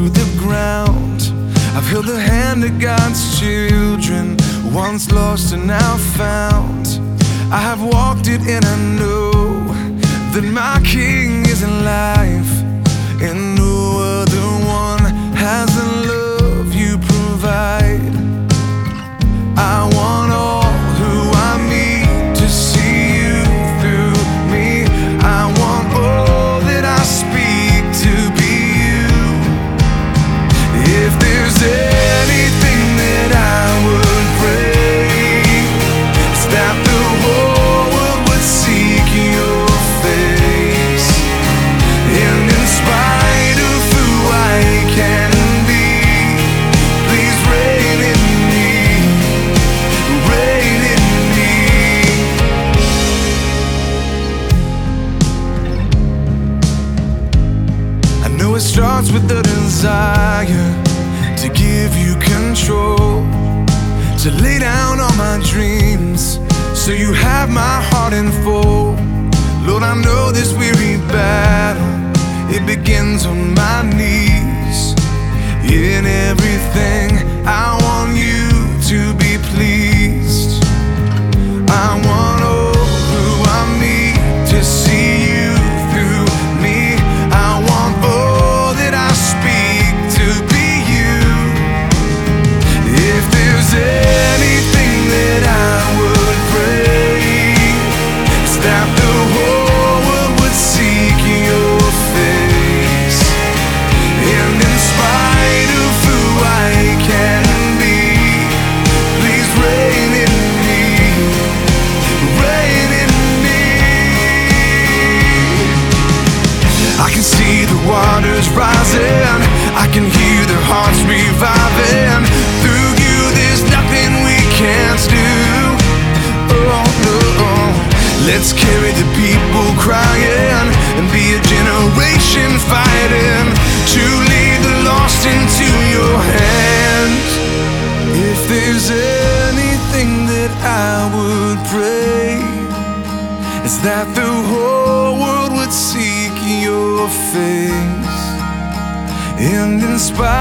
to the ground. I've held the hand of God's children, once lost and now found. I have walked it and I know that my King is alive, and no other one has the love you provide. I want all who I meet to see you through me. I want all that I speak to be you. If there's anything that I would pray, it's that the whole world would seek your face. And in spite of who I can be, please reign in me, reign in me. I know it starts with the desire to give you control, to lay down all my dreams so you have my heart in full. Lord, I know this weary battle, it begins on my knees. In everything, I want you to be pleased. I want all who I meet to see you through me. I want all that I speak to be you. If there's anything that I would pray, it's that the whole world would seek your face. And in spite of who I can be, please reign in me, reign in me. I can see the waters rising, I can hear their hearts reviving. Through you there's nothing we can't do. Oh no, let's carry the people crying and be a generation fighting to lead the lost into your hands. If there's anything that I would pray, it's that the whole world would seek your face. And in spite